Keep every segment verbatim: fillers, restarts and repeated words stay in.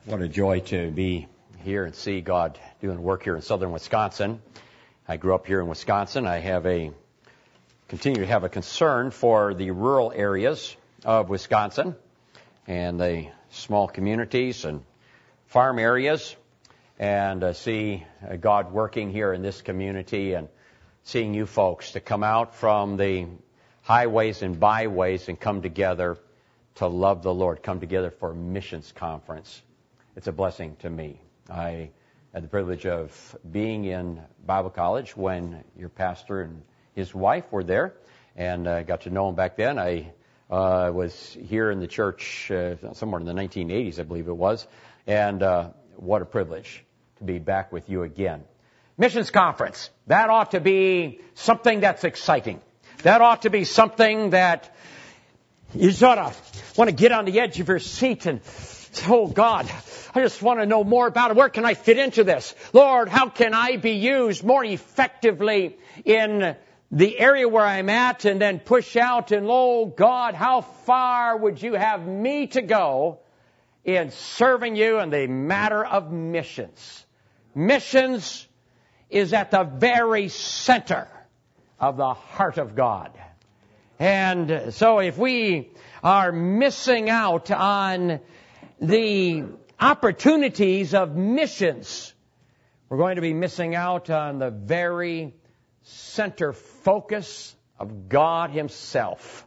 What a joy to be here and see God doing work here in southern Wisconsin. I grew up here in Wisconsin. I have a continue to have a concern for the rural areas of Wisconsin and the small communities and farm areas, and uh, see uh, God working here in this community and seeing you folks to come out from the highways and byways and come together to love the Lord, come together for a missions conference. It's a blessing to me. I had the privilege of being in Bible college when your pastor and his wife were there, and I uh, got to know him back then. I uh, was here in the church uh, somewhere in the nineteen eighties, I believe it was, and uh, what a privilege to be back with you again. Missions conference, that ought to be something that's exciting. That ought to be something that you sort of want to get on the edge of your seat and, oh God, I just want to know more about it. Where can I fit into this? Lord, how can I be used more effectively in the area where I'm at, and then push out, and oh God, how far would you have me to go in serving you in the matter of missions? Missions is at the very center of the heart of God. And so if we are missing out on the opportunities of missions, we're going to be missing out on the very center focus of God Himself.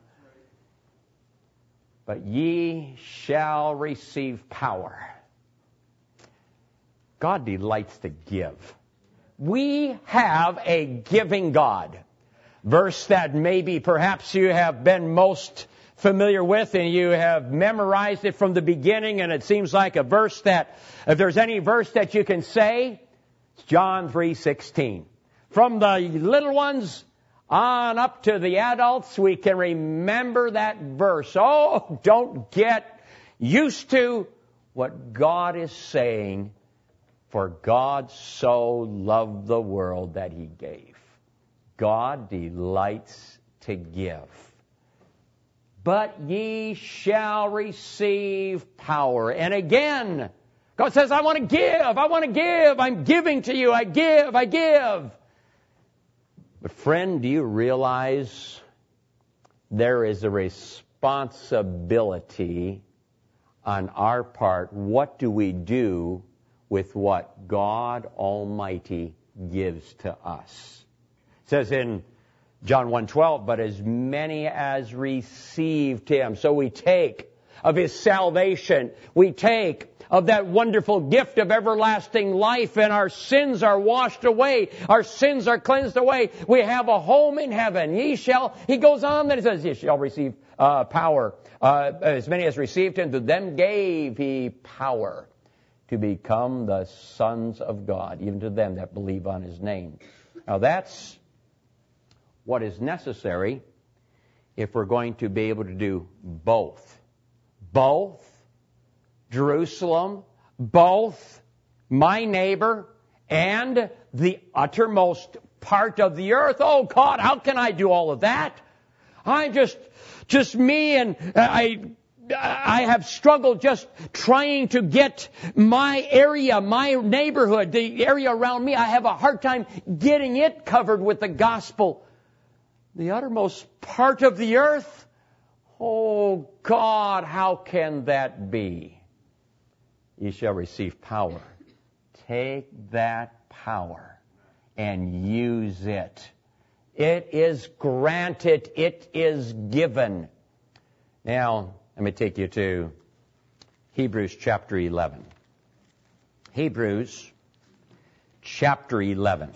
But ye shall receive power. God delights to give. We have a giving God. Verse that maybe perhaps you have been most familiar with and you have memorized it from the beginning, and it seems like a verse that, if there's any verse that you can say, it's John three sixteen. From the little ones on up to the adults, we can remember that verse. Oh, don't get used to what God is saying. For God so loved the world that He gave. God delights to give. But ye shall receive power. And again, God says, I want to give, I want to give, I'm giving to you, I give, I give. But friend, do you realize there is a responsibility on our part? What do we do with what God Almighty gives to us? It says in John one twelve, but as many as received Him. So we take of His salvation. We take of that wonderful gift of everlasting life, and our sins are washed away. Our sins are cleansed away. We have a home in heaven. Ye shall, He goes on that He says, ye shall receive uh, power. Uh, as many as received Him, to them gave He power to become the sons of God, even to them that believe on His name. Now that's what is necessary if we're going to be able to do both. Both Jerusalem, both my neighbor, and the uttermost part of the earth. Oh God, how can I do all of that? I'm just, just me, and I... I have struggled just trying to get my area, my neighborhood, the area around me. I have a hard time getting it covered with the gospel. The uttermost part of the earth? Oh God, how can that be? Ye shall receive power. Take that power and use it. It is granted. It is given. Now, let me take you to Hebrews chapter eleven. Hebrews chapter eleven.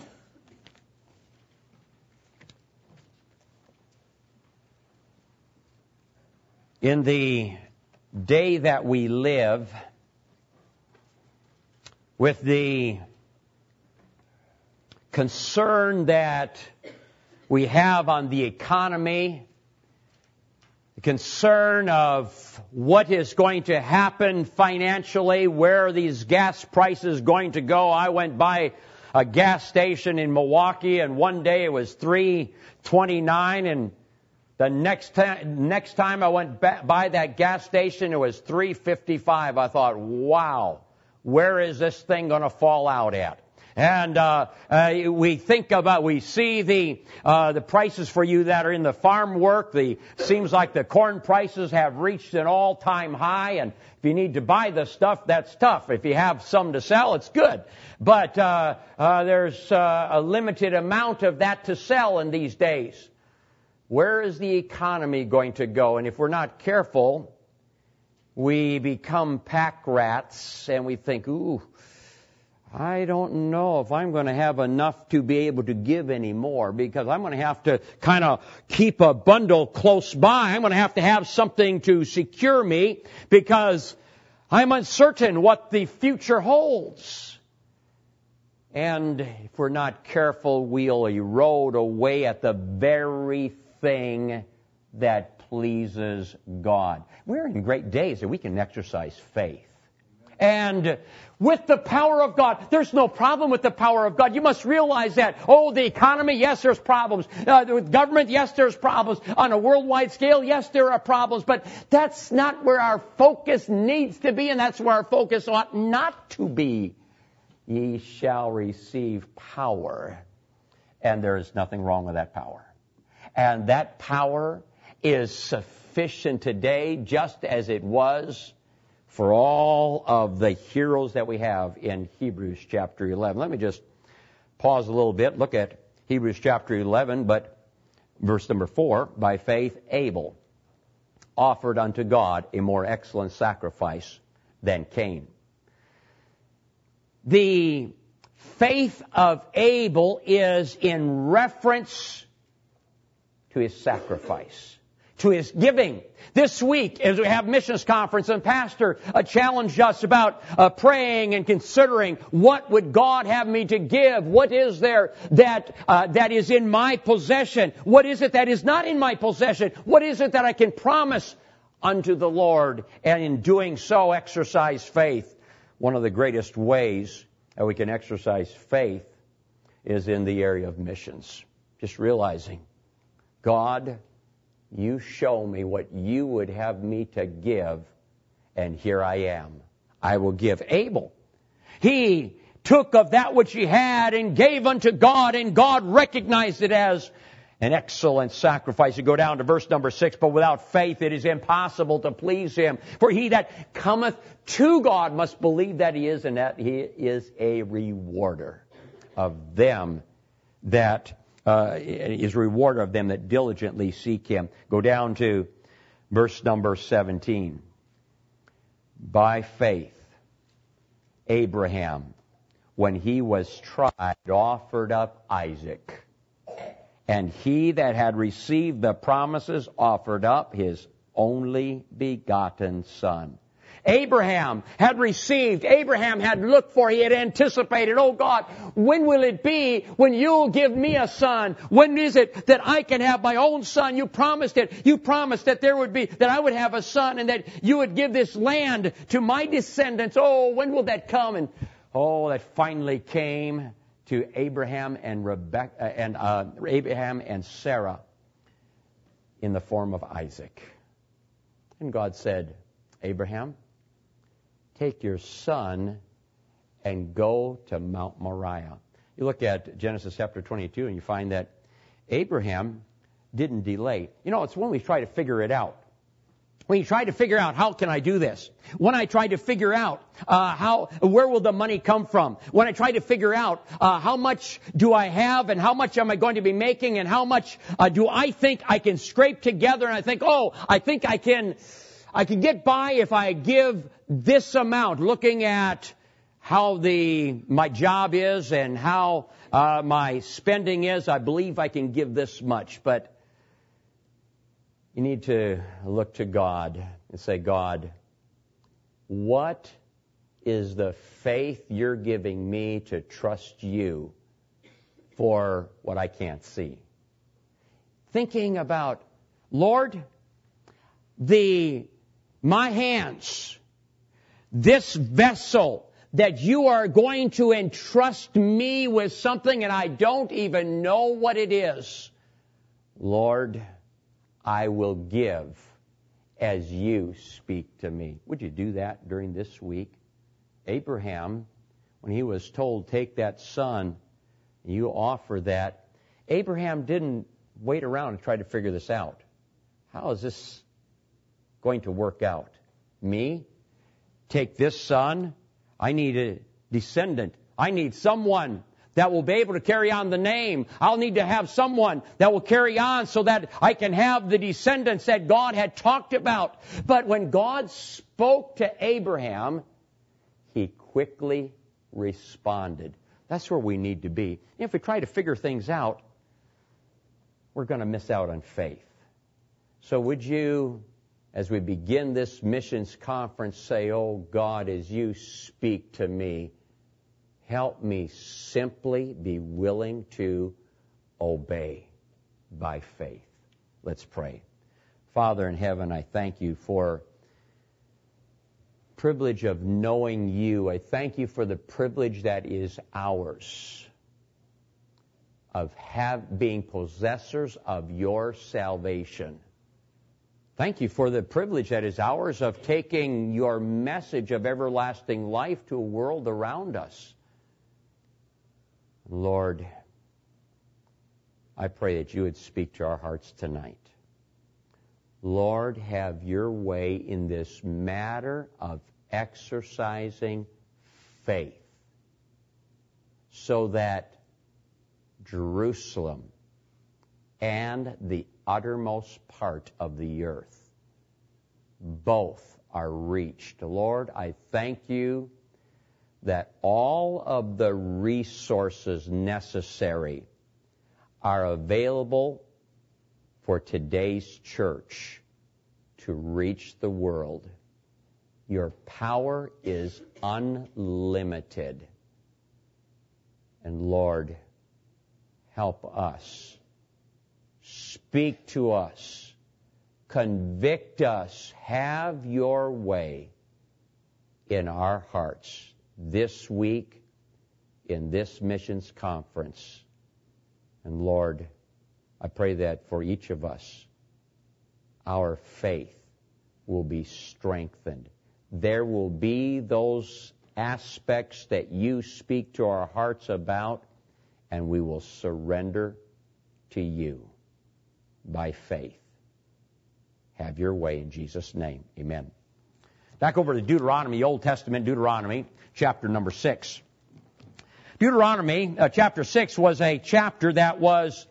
In the day that we live, with the concern that we have on the economy, the concern of what is going to happen financially, where are these gas prices going to go. I went by a gas station in Milwaukee, and one day it was three twenty-nine, and The next time, next time I went by that gas station, it was three fifty-five. I thought, wow, where is this thing going to fall out at? And uh, uh, we think about, we see the uh, the prices for you that are in the farm work. The seems like the corn prices have reached an all-time high, and if you need to buy the stuff, that's tough. If you have some to sell, it's good. But uh, uh, there's uh, a limited amount of that to sell in these days. Where is the economy going to go? And if we're not careful, we become pack rats, and we think, ooh, I don't know if I'm going to have enough to be able to give anymore, because I'm going to have to kind of keep a bundle close by. I'm going to have to have something to secure me, because I'm uncertain what the future holds. And if we're not careful, we'll erode away at the very thing that pleases God. We're in great days that we can exercise faith. And with the power of God, there's no problem with the power of God. You must realize that. Oh, the economy, yes, there's problems. Uh, with government, yes, there's problems. On a worldwide scale, yes, there are problems. But that's not where our focus needs to be, and that's where our focus ought not to be. Ye shall receive power. And there is nothing wrong with that power. And that power is sufficient today, just as it was for all of the heroes that we have in Hebrews chapter eleven. Let me just pause a little bit. Look at Hebrews chapter eleven, but verse number four. By faith Abel offered unto God a more excellent sacrifice than Cain. The faith of Abel is in reference to his sacrifice, to his giving. This week, as we have missions conference, and Pastor uh, challenged us about uh, praying and considering, what would God have me to give? What is there that uh, that is in my possession? What is it that is not in my possession? What is it that I can promise unto the Lord? And in doing so, exercise faith. One of the greatest ways that we can exercise faith is in the area of missions. Just realizing, God, you show me what you would have me to give, and here I am. I will give. Abel, he took of that which he had and gave unto God, and God recognized it as an excellent sacrifice. You go down to verse number six, but without faith it is impossible to please Him. For he that cometh to God must believe that He is, and that He is a rewarder of them that Uh, is rewarder of them that diligently seek Him. Go down to verse number seventeen. By faith, Abraham, when he was tried, offered up Isaac. And he that had received the promises offered up his only begotten son. Abraham had received, Abraham had looked for, he had anticipated, oh God, when will it be when you'll give me a son? When is it that I can have my own son? You promised it. You promised that there would be, that I would have a son and that you would give this land to my descendants. Oh, when will that come? And oh, that finally came to Abraham and Rebecca, and uh, Abraham and Sarah in the form of Isaac. And God said, Abraham, take your son and go to Mount Moriah. You look at Genesis chapter twenty-two and you find that Abraham didn't delay. You know, it's when we try to figure it out. When you try to figure out, how can I do this? When I try to figure out uh, how, where will the money come from? When I try to figure out uh, how much do I have and how much am I going to be making and how much uh, do I think I can scrape together, and I think, oh, I think I can... I can get by if I give this amount, looking at how the my job is and how uh, my spending is. I believe I can give this much. But you need to look to God and say, God, what is the faith you're giving me to trust you for what I can't see? Thinking about, Lord, the my hands, this vessel that you are going to entrust me with something and I don't even know what it is. Lord, I will give as you speak to me. Would you do that during this week? Abraham, when he was told, take that son, and you offer that, Abraham didn't wait around and try to figure this out. How is this going to work out? Me? Take this son? I need a descendant. I need someone that will be able to carry on the name. I'll need to have someone that will carry on so that I can have the descendants that God had talked about. But when God spoke to Abraham, he quickly responded. That's where we need to be. If we try to figure things out, we're going to miss out on faith. So would you, as we begin this missions conference, say, oh God, as you speak to me, help me simply be willing to obey by faith. Let's pray. Father in heaven, I thank you for the privilege of knowing you. I thank you for the privilege that is ours of have, being possessors of your salvation. Thank you for the privilege that is ours of taking your message of everlasting life to a world around us. Lord, I pray that you would speak to our hearts tonight. Lord, have your way in this matter of exercising faith so that Jerusalem and the uttermost part of the earth both are reached. Lord, I thank you that all of the resources necessary are available for today's church to reach the world. Your power is unlimited. And Lord, help us. Speak to us. Convict us. Have your way in our hearts this week in this missions conference. And Lord, I pray that for each of us, our faith will be strengthened. There will be those aspects that you speak to our hearts about, and we will surrender to you by faith. Have your way in Jesus' name. Amen. Back over to Deuteronomy, Old Testament Deuteronomy, chapter number six. Deuteronomy uh, chapter six was a chapter that was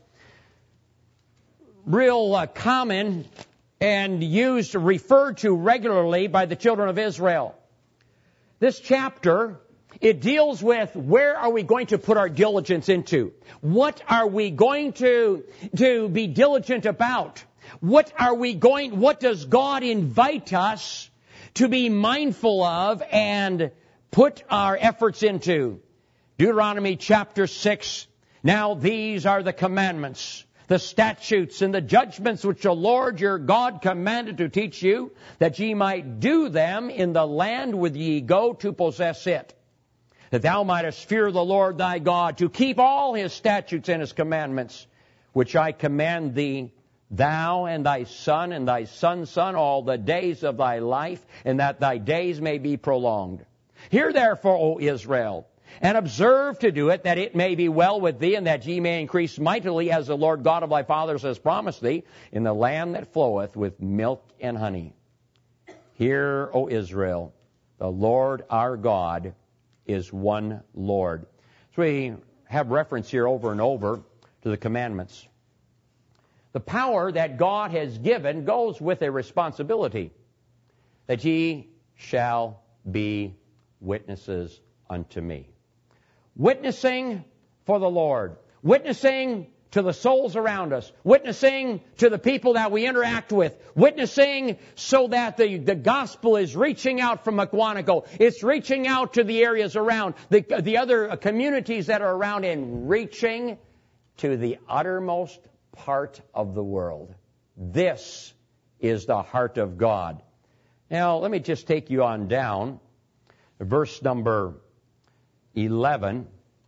real uh, common and used, referred to regularly by the children of Israel. This chapter, it deals with where are we going to put our diligence into? What are we going to, to be diligent about? What are we going, what does God invite us to be mindful of and put our efforts into? Deuteronomy chapter six. Now these are the commandments, the statutes, and the judgments which the Lord your God commanded to teach you, that ye might do them in the land whither ye go to possess it, that thou mightest fear the Lord thy God, to keep all his statutes and his commandments, which I command thee, thou and thy son and thy son's son, all the days of thy life, and that thy days may be prolonged. Hear therefore, O Israel, and observe to do it, that it may be well with thee, and that ye may increase mightily, as the Lord God of thy fathers has promised thee, in the land that floweth with milk and honey. Hear, O Israel, the Lord our God is one Lord. So we have reference here over and over to the commandments. The power that God has given goes with a responsibility, that ye shall be witnesses unto me. Witnessing for the Lord. Witnessing to the souls around us. Witnessing to the people that we interact with. Witnessing so that the, the gospel is reaching out from McWanago. It's reaching out to the areas around, the, the other communities that are around, and reaching to the uttermost part of the world. This is the heart of God. Now, let me just take you on down. Verse number eleven.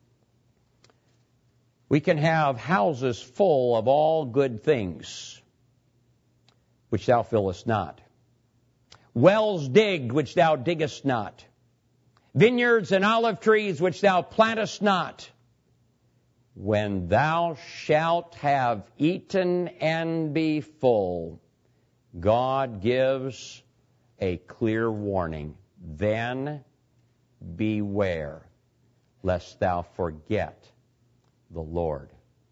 We can have houses full of all good things, which thou fillest not. Wells digged, which thou diggest not. vineyards and olive trees which thou plantest not. When thou shalt have eaten and be full, God gives a clear warning. Then beware, lest thou forget the Lord.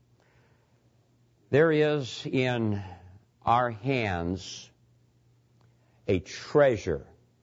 There is in our hands a treasure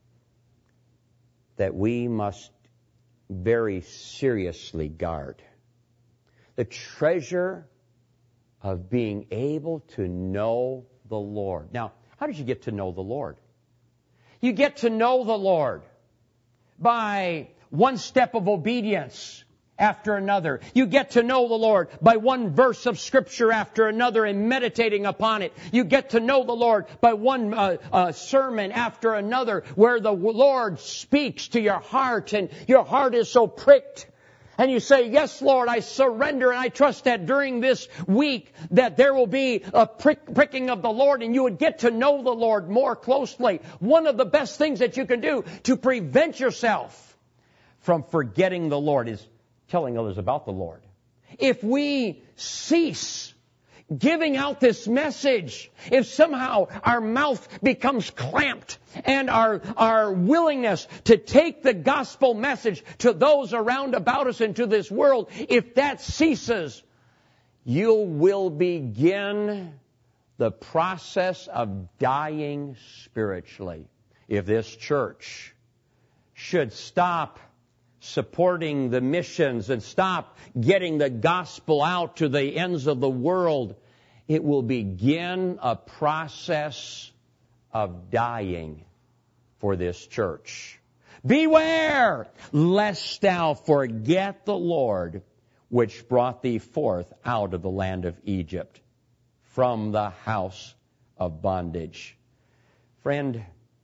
that we must very seriously guard. The treasure of being able to know the Lord. Now, how did you get to know the Lord? You get to know the Lord by one step of obedience after another. You get to know the Lord by one verse of Scripture after another and meditating upon it. You get to know the Lord by one uh, uh, sermon after another where the Lord speaks to your heart and your heart is so pricked. And you say, yes, Lord, I surrender, and I trust that during this week that there will be a prick, pricking of the Lord, and you would get to know the Lord more closely. One of the best things that you can do to prevent yourself from forgetting the Lord is telling others about the Lord. If we cease giving out this message, if somehow our mouth becomes clamped and our, our willingness to take the gospel message to those around about us and to this world, if that ceases, you will begin the process of dying spiritually. If this church should stop supporting the missions and stop getting the gospel out to the ends of the world, it will begin a process of dying for this church. Beware, lest thou forget the Lord, which brought thee forth out of the land of Egypt, from the house of bondage. Friend,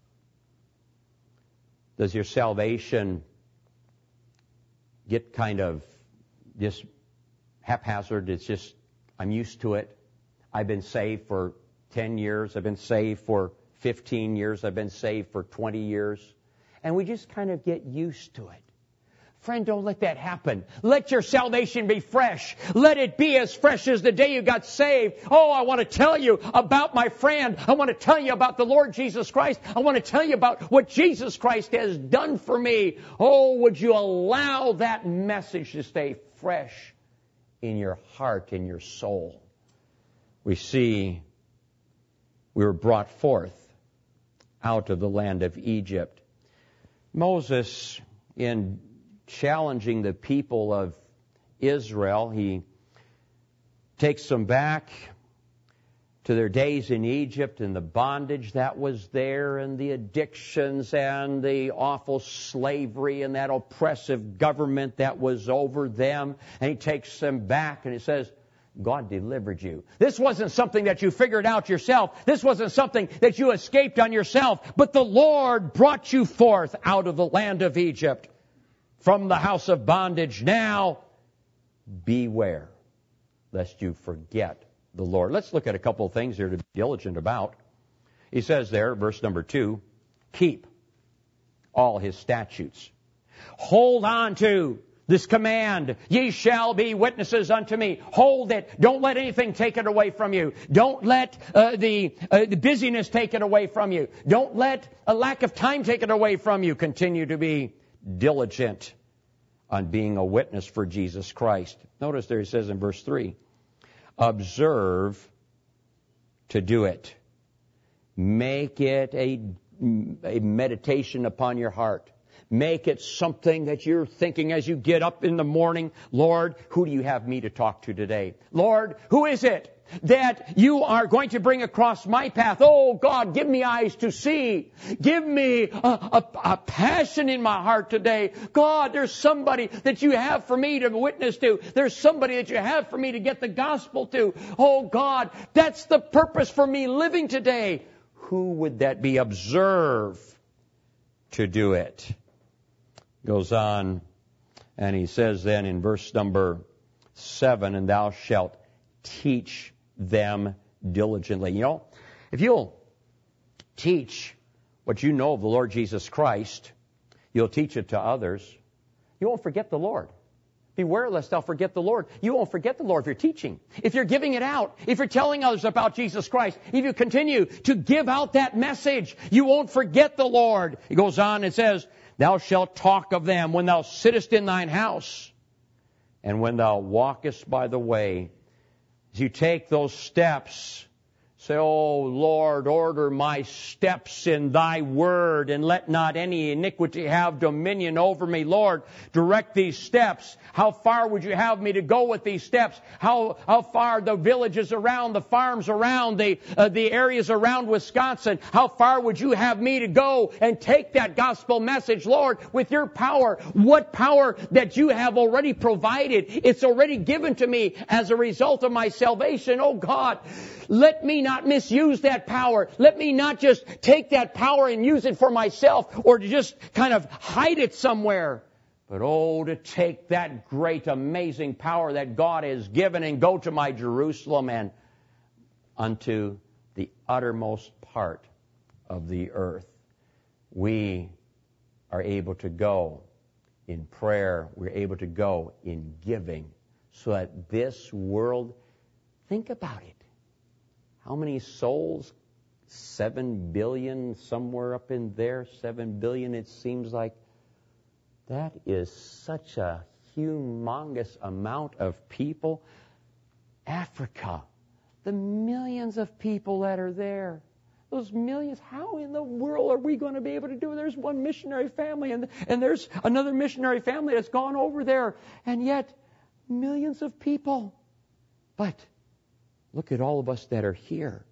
does your salvation get kind of just haphazard? It's just, I'm used to it. I've been saved for ten years. I've been saved for fifteen years. I've been saved for twenty years. And we just kind of get used to it. Friend, don't let that happen. Let your salvation be fresh. Let it be as fresh as the day you got saved. Oh, I want to tell you about my friend. I want to tell you about the Lord Jesus Christ. I want to tell you about what Jesus Christ has done for me. Oh, would you allow that message to stay fresh in your heart, in your soul? We see we were brought forth out of the land of Egypt. Moses, in challenging the people of Israel, he takes them back to their days in Egypt and the bondage that was there and the addictions and the awful slavery and that oppressive government that was over them. And he takes them back and he says, God delivered you. This wasn't something that you figured out yourself. This wasn't something that you escaped on yourself. But the Lord brought you forth out of the land of Egypt, from the house of bondage. Now, beware, lest you forget the Lord. Let's look at a couple of things here to be diligent about. He says there, verse number two, keep all his statutes. Hold on to this command, ye shall be witnesses unto me. Hold it. Don't let anything take it away from you. Don't let uh, the, uh, the busyness take it away from you. Don't let a lack of time take it away from you. Continue to be diligent on being a witness for Jesus Christ. Notice there he says in verse three, observe to do it. Make it a, a meditation upon your heart. Make it something that you're thinking as you get up in the morning. Lord, who do you have me to talk to today? Lord, who is it that you are going to bring across my path? Oh, God, give me eyes to see. Give me a, a, a passion in my heart today. God, there's somebody that you have for me to witness to. There's somebody that you have for me to get the gospel to. Oh, God, that's the purpose for me living today. Who would that be? Observe to do it. Goes on, and he says then in verse number seven, and thou shalt teach them diligently. You know, if you'll teach what you know of the Lord Jesus Christ, You'll teach it to others. You won't forget the Lord. Beware lest thou forget the Lord. You won't forget the Lord if you're teaching. If you're giving it out. If you're telling others about Jesus Christ. If you continue to give out that message. You won't forget the Lord. He goes on and says, thou shalt talk of them when thou sittest in thine house. And when thou walkest by the way. As you take those steps, say, oh, Lord, order my steps in thy word, and let not any iniquity have dominion over me. Lord, direct these steps. How far would you have me to go with these steps? How how far the villages around, the farms around, the uh, the areas around Wisconsin, how far would you have me to go and take that gospel message, Lord, with your power? What power that you have already provided? It's already given to me as a result of my salvation. Oh, God, let me not misuse that power. Let me not just take that power and use it for myself or to just kind of hide it somewhere. But oh, to take that great, amazing power that God has given and go to my Jerusalem and unto the uttermost part of the earth. We are able to go in prayer. We're able to go in giving so that this world, think about it. How many souls? Seven billion, somewhere up in there. Seven billion, it seems like. That is such a humongous amount of people. Africa, the millions of people that are there. Those millions, how in the world are we going to be able to do it? There's one missionary family, and, and there's another missionary family that's gone over there. And yet, millions of people. But look at all of us that are here.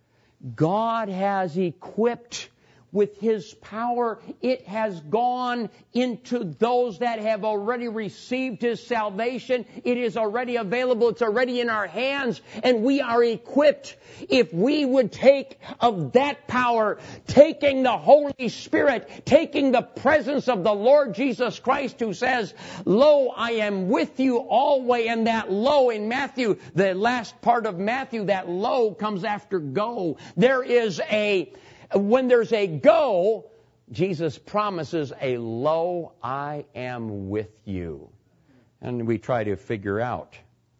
God has equipped with His power. It has gone into those that have already received His salvation. It is already available. It's already in our hands. And we are equipped. If we would take of that power, taking the Holy Spirit, taking the presence of the Lord Jesus Christ, who says, lo, I am with you always. And that lo in Matthew, the last part of Matthew, that lo comes after go. There is a When there's a go, Jesus promises a lo, I am with you. And we try to figure out,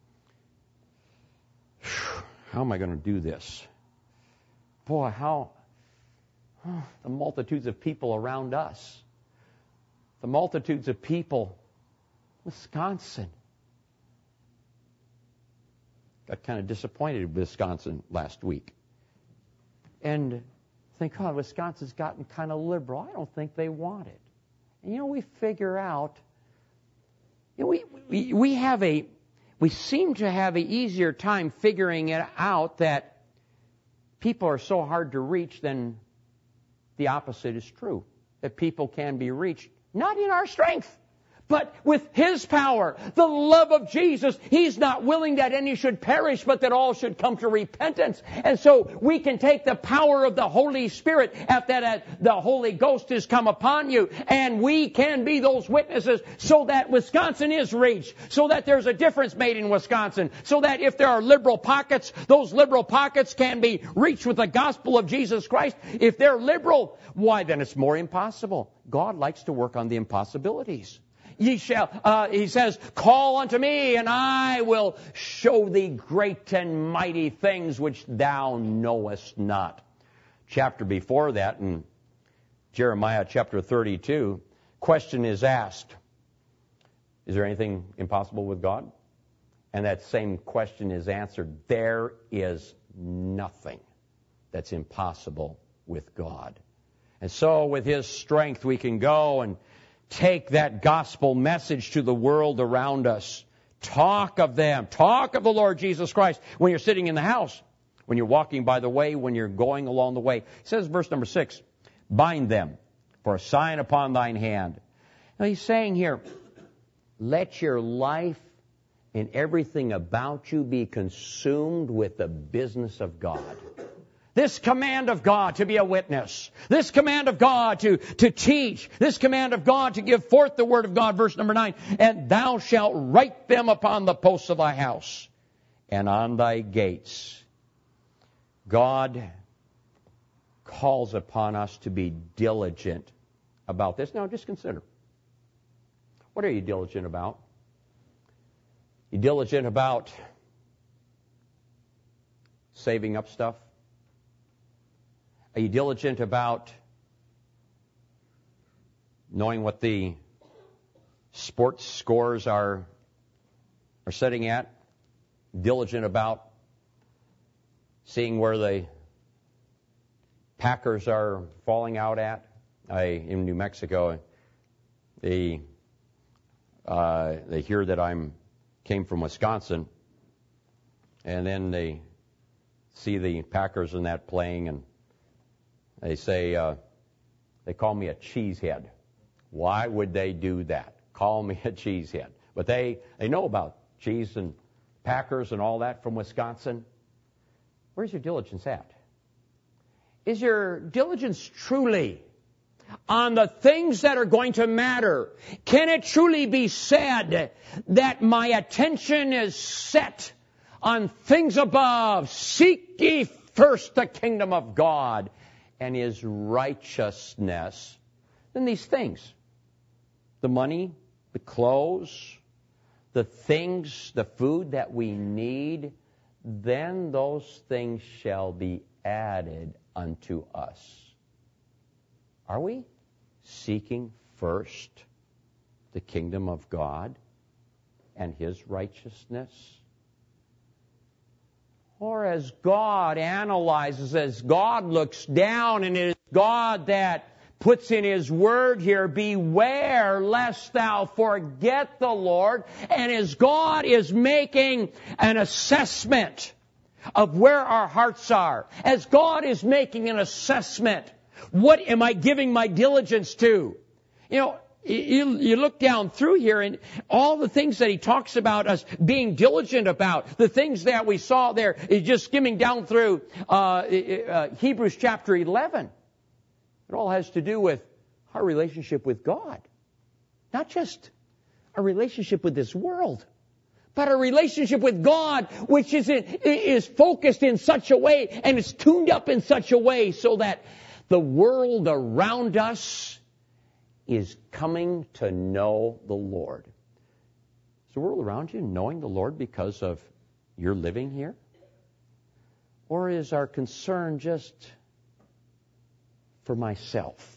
how am I going to do this? Boy, how, oh, the multitudes of people around us, the multitudes of people, Wisconsin. Got kind of disappointed with Wisconsin last week. And think, oh, Wisconsin's gotten kind of liberal. I don't think they want it. And, you know, we figure out, you know, we, we, we have a, we seem to have an easier time figuring it out that people are so hard to reach than the opposite is true. That people can be reached, not in our strength, but with His power, the love of Jesus. He's not willing that any should perish, but that all should come to repentance. And so we can take the power of the Holy Spirit after that the Holy Ghost has come upon you, and we can be those witnesses so that Wisconsin is reached, so that there's a difference made in Wisconsin, so that if there are liberal pockets, those liberal pockets can be reached with the gospel of Jesus Christ. If they're liberal, why, then it's more impossible. God likes to work on the impossibilities. Ye shall, uh, he says, call unto me, and I will show thee great and mighty things which thou knowest not. Chapter before that, in Jeremiah chapter thirty-two, question is asked, is there anything impossible with God? And that same question is answered, there is nothing that's impossible with God. And so with His strength we can go and take that gospel message to the world around us. Talk of them. Talk of the Lord Jesus Christ when you're sitting in the house, when you're walking by the way, when you're going along the way. It says, verse number six, bind them for a sign upon thine hand. Now he's saying here, let your life and everything about you be consumed with the business of God. This command of God to be a witness. This command of God to, to teach. This command of God to give forth the word of God. Verse number nine. And thou shalt write them upon the posts of thy house and on thy gates. God calls upon us to be diligent about this? No, just consider. What are you diligent about? You diligent about saving up stuff? Are you diligent about knowing what the sports scores are, are setting at? Diligent about seeing where the Packers are falling out at? I, in New Mexico, they, uh, they hear that I'm came from Wisconsin, and then they see the Packers in that playing, and they say, uh, they call me a cheesehead. Why would they do that? Call me a cheesehead. But they, they know about cheese and Packers and all that from Wisconsin. Where's your diligence at? Is your diligence truly on the things that are going to matter? Can it truly be said that my attention is set on things above? Seek ye first the kingdom of God and His righteousness. Then these things, the money, the clothes, the things, the food that we need, then those things shall be added unto us. Are we seeking first the kingdom of God and His righteousness? Or as God analyzes, as God looks down, and it is God that puts in His word here, beware lest thou forget the Lord, and as God is making an assessment of where our hearts are, as God is making an assessment, what am I giving my diligence to? You know, you, you look down through here and all the things that he talks about us being diligent about, the things that we saw there, just skimming down through uh, uh, Hebrews chapter eleven. It all has to do with our relationship with God. Not just a relationship with this world, but a relationship with God which is, in, is focused in such a way and is tuned up in such a way so that the world around us is coming to know the Lord. Is the world around you knowing the Lord because of your living here? Or is our concern just for myself?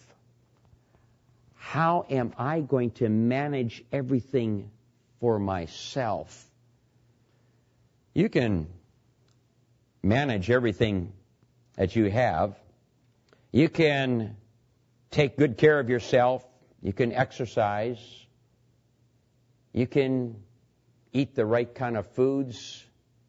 How am I going to manage everything for myself? You can manage everything that you have. You can take good care of yourself. You can exercise. You can eat the right kind of foods.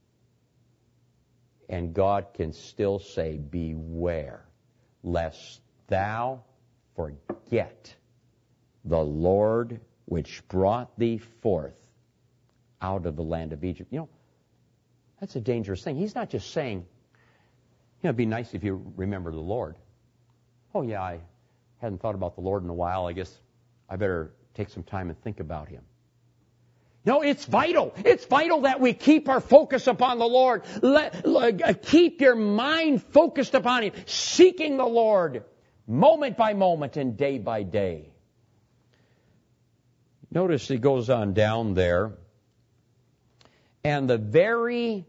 And God can still say, beware lest thou forget the Lord which brought thee forth out of the land of Egypt. You know, that's a dangerous thing. He's not just saying, you know, it'd be nice if you remember the Lord. Oh, yeah, I hadn't thought about the Lord in a while. I guess I better take some time and think about Him. No, it's vital. It's vital that we keep our focus upon the Lord. Let, let, keep your mind focused upon Him, seeking the Lord moment by moment and day by day. Notice he goes on down there. And the very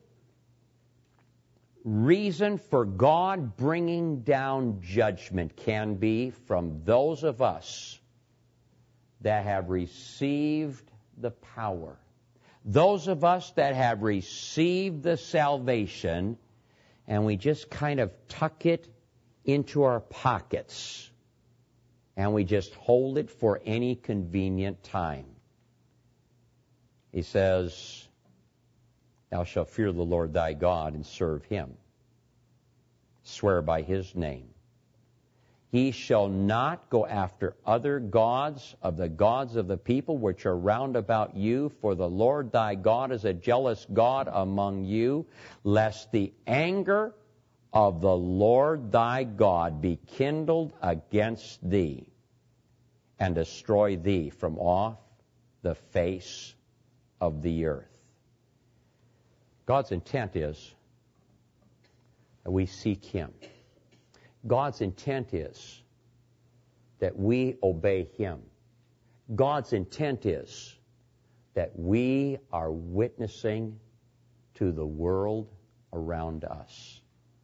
reason for God bringing down judgment can be from those of us that have received the power. Those of us that have received the salvation, and we just kind of tuck it into our pockets, and we just hold it for any convenient time. He says, thou shalt fear the Lord thy God and serve Him. Swear by His name. He shall not go after other gods of the gods of the people which are round about you, for the Lord thy God is a jealous God among you, lest the anger of the Lord thy God be kindled against thee, and destroy thee from off the face of the earth. God's intent is that we seek Him. God's intent is that we obey Him. God's intent is that we are witnessing to the world around us.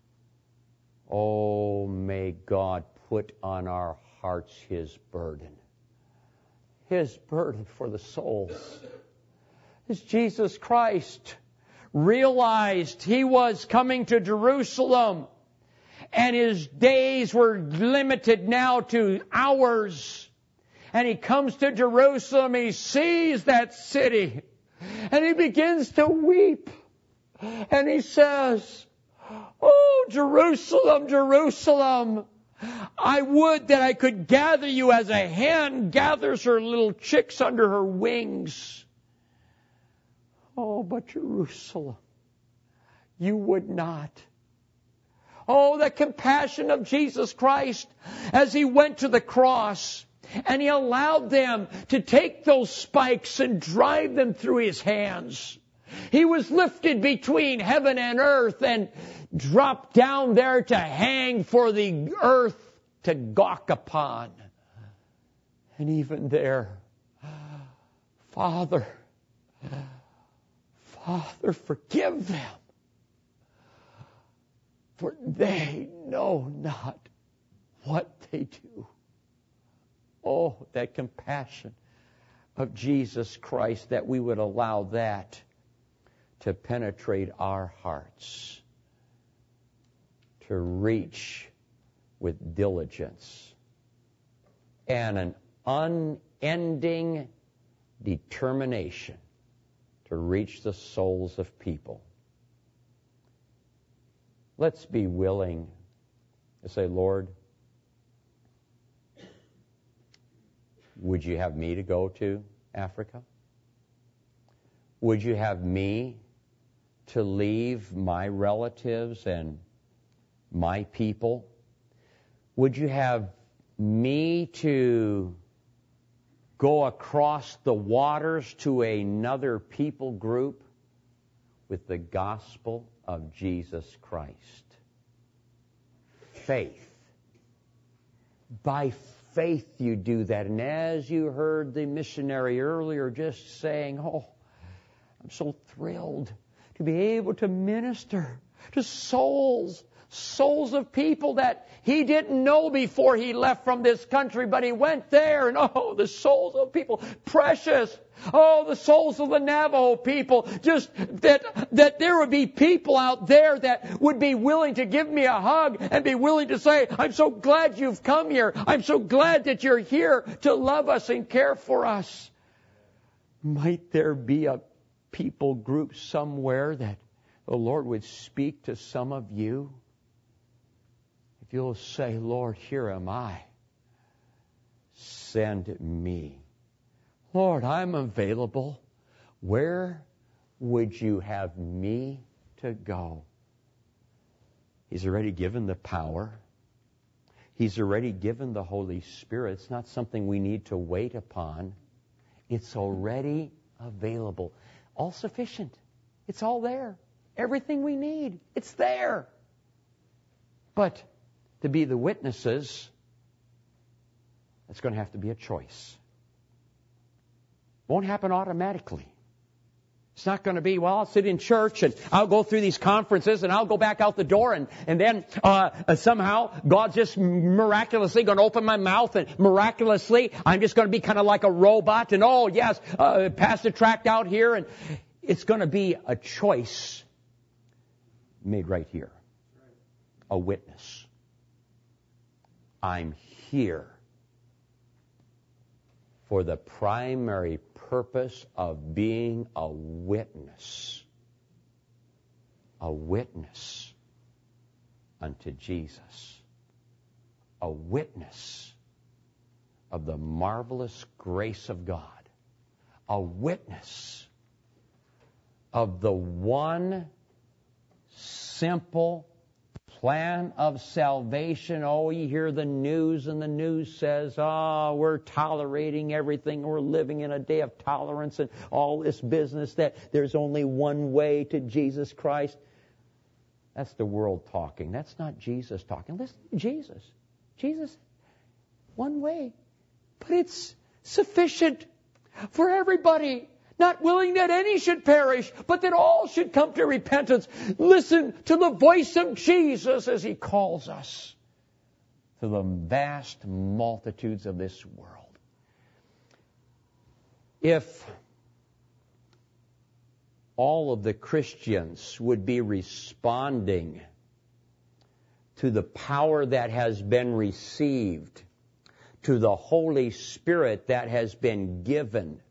Oh, may God put on our hearts His burden. His burden for the souls. As Jesus Christ realized He was coming to Jerusalem, and His days were limited now to hours. And He comes to Jerusalem, He sees that city, and He begins to weep. And He says, "Oh, Jerusalem, Jerusalem, I would that I could gather you as a hen gathers her little chicks under her wings. Oh, but Jerusalem, you would not." Oh, the compassion of Jesus Christ as He went to the cross. And He allowed them to take those spikes and drive them through His hands. He was lifted between heaven and earth and dropped down there to hang for the earth to gawk upon. And even there, Father, Father, forgive them, for they know not what they do. Oh, that compassion of Jesus Christ, that we would allow that to penetrate our hearts, to reach with diligence and an unending determination to reach the souls of people. Let's be willing to say, Lord, would you have me to go to Africa? Would you have me to leave my relatives and my people? Would you have me to go across the waters to another people group with the gospel of Jesus Christ? Faith. By faith you do that. And as you heard the missionary earlier just saying, oh, I'm so thrilled to be able to minister to souls, souls of people that he didn't know before he left from this country, but he went there and oh, the souls of people, precious. Oh, the souls of the Navajo people, just that, that there would be people out there that would be willing to give me a hug and be willing to say, I'm so glad you've come here. I'm so glad that you're here to love us and care for us. Might there be a people group somewhere that the Lord would speak to some of you? If you'll say, Lord, here am I. Send me. Lord, I'm available. Where would you have me to go? He's already given the power. He's already given the Holy Spirit. It's not something we need to wait upon. It's already available. All sufficient. It's all there. Everything we need. It's there. But to be the witnesses, it's going to have to be a choice. Won't happen automatically. It's not going to be, well, I'll sit in church and I'll go through these conferences and I'll go back out the door and, and then uh, somehow God's just miraculously going to open my mouth and miraculously I'm just going to be kind of like a robot and, oh, yes, uh, pass the tract out here. And it's going to be a choice made right here. A witness. I'm here for the primary purpose of being a witness. A witness unto Jesus. A witness of the marvelous grace of God. A witness of the one simple plan of salvation. Oh, you hear the news and the news says, oh, we're tolerating everything. We're living in a day of tolerance and all this business that there's only one way to Jesus Christ. That's the world talking. That's not Jesus talking. Listen to Jesus. Jesus, one way. But it's sufficient for everybody. Not willing that any should perish, but that all should come to repentance. Listen to the voice of Jesus as He calls us to the vast multitudes of this world. If all of the Christians would be responding to the power that has been received, to the Holy Spirit that has been given,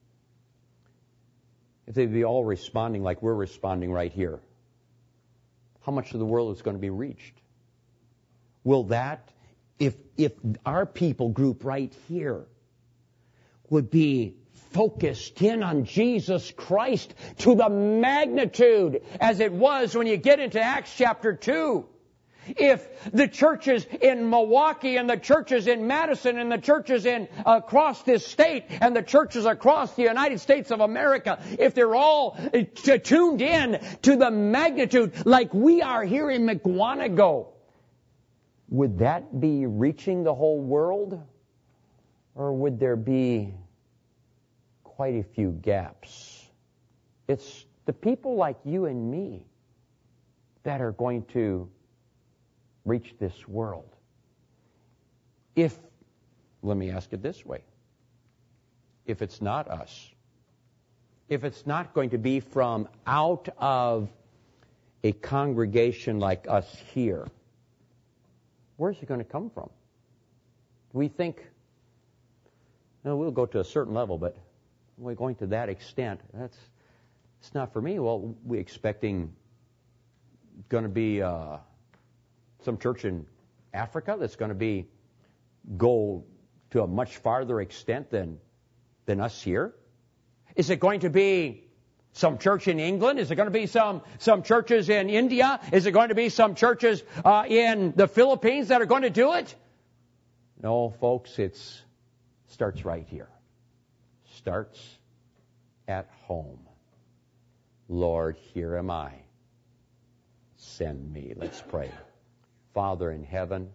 if they'd be all responding like we're responding right here, how much of the world is going to be reached? Will that, if if our people group right here would be focused in on Jesus Christ to the magnitude as it was when you get into Acts chapter two, if the churches in Milwaukee and the churches in Madison and the churches in uh, across this state and the churches across the United States of America, if they're all uh, t- tuned in to the magnitude like we are here in McWanago, would that be reaching the whole world? Or would there be quite a few gaps? It's the people like you and me that are going to reach this world. If, let me ask it this way, if it's not us, if it's not going to be from out of a congregation like us here, where's it going to come from? Do we think, no, we'll go to a certain level, but we're going to that extent, that's it's not for me. Well, we're expecting going to be uh, some church in Africa that's going to be go to a much farther extent than than us here? Is it going to be some church in England? Is it going to be some some churches in India? Is it going to be some churches uh, in the Philippines that are going to do it? No, folks, it's starts right here. Starts at home. Lord, here am I. Send me. Let's pray. Father in heaven,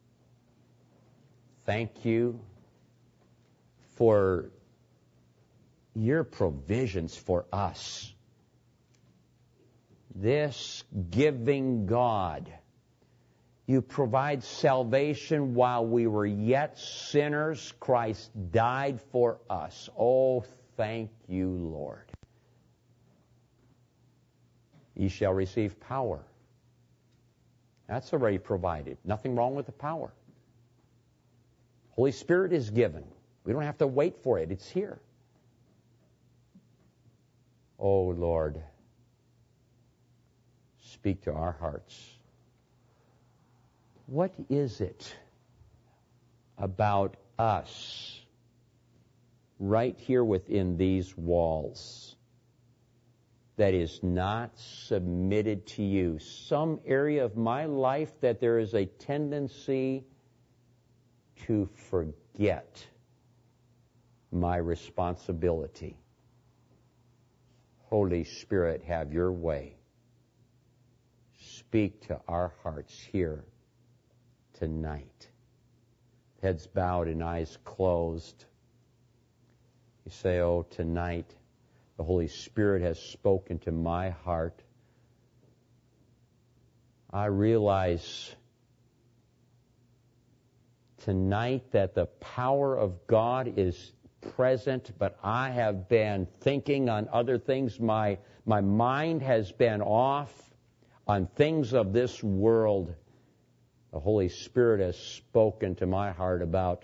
thank you for your provisions for us. This giving God, you provide salvation while we were yet sinners. Christ died for us. Oh, thank you, Lord. Ye shall receive power. That's already provided. Nothing wrong with the power. Holy Spirit is given. We don't have to wait for it. It's here. Oh, Lord, speak to our hearts. What is it about us right here within these walls that is not submitted to you? Some area of my life that there is a tendency to forget my responsibility. Holy Spirit, have your way. Speak to our hearts here tonight. Heads bowed and eyes closed. You say, oh, tonight the Holy Spirit has spoken to my heart. I realize tonight that the power of God is present, but I have been thinking on other things. My, my mind has been off on things of this world. The Holy Spirit has spoken to my heart about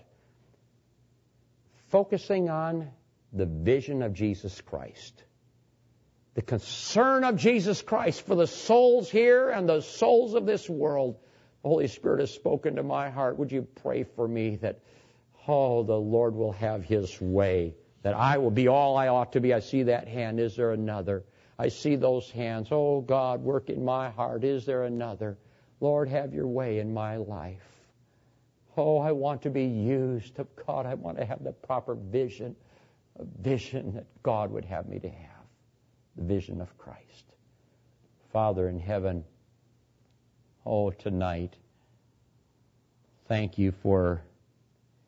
focusing on the vision of Jesus Christ, the concern of Jesus Christ for the souls here and the souls of this world. The Holy Spirit has spoken to my heart. Would you pray for me that, oh, the Lord will have His way, that I will be all I ought to be. I see that hand. Is there another? I see those hands. Oh, God, work in my heart. Is there another? Lord, have your way in my life. Oh, I want to be used of God. I want to have the proper vision, a vision that God would have me to have, the vision of Christ. Father in heaven, oh, tonight, thank you for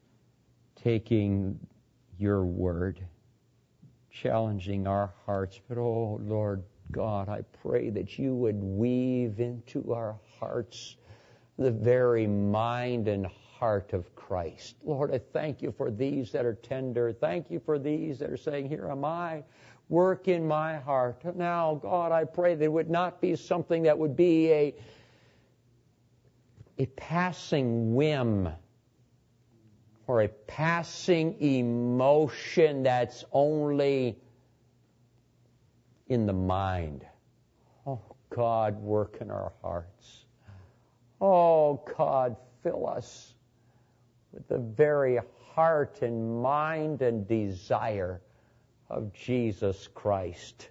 taking your word, challenging our hearts. But, oh, Lord God, I pray that you would weave into our hearts the very mind and heart of Christ. Lord, I thank you for these that are tender. Thank you for these that are saying, here am I. Work in my heart. Now, God, I pray that it would not be something that would be a, a passing whim or a passing emotion that's only in the mind. Oh, God, work in our hearts. Oh, God, fill us with the very heart and mind and desire of Jesus Christ,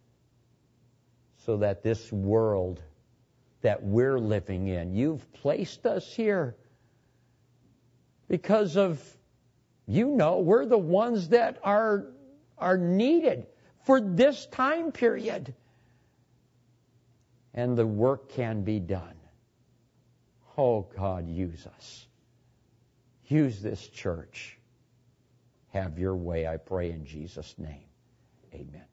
so that this world that we're living in, you've placed us here because of, you know, we're the ones that are are needed for this time period. And the work can be done. Oh, God, use us. Use this church. Have your way, I pray in Jesus' name. Amen.